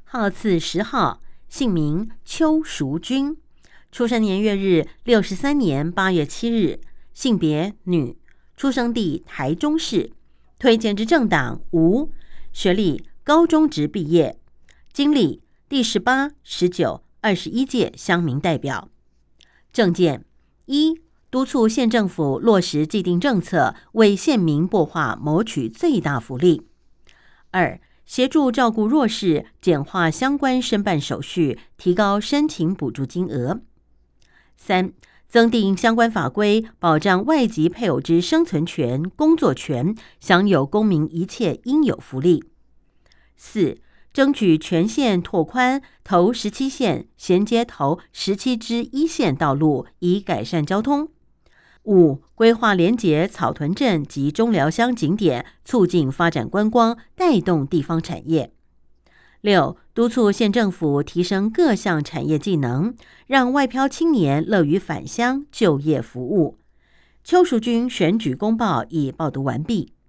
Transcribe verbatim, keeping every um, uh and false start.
号次十号，姓名邱淑君，出生年月日六十三年八月七日，性别女，出生地台中市，推荐之政党无，学历高中职毕业，经历第十八、十九、二十一届乡民代表。政见一，督促县政府落实既定政策，为县民擘画谋取最大福利。二，协助照顾弱势，简化相关申办手续，提高申请补助金额。三，增订相关法规，保障外籍配偶之生存权、工作权，享有公民一切应有福利。四，争取全县拓宽头十七线衔接头十七支一线道路，以改善交通。五、规划连结草屯镇及中寮乡景点，促进发展观光，带动地方产业。六、督促县政府提升各项产业技能，让外漂青年乐于返乡就业服务。邱淑君选举公报已报读完毕。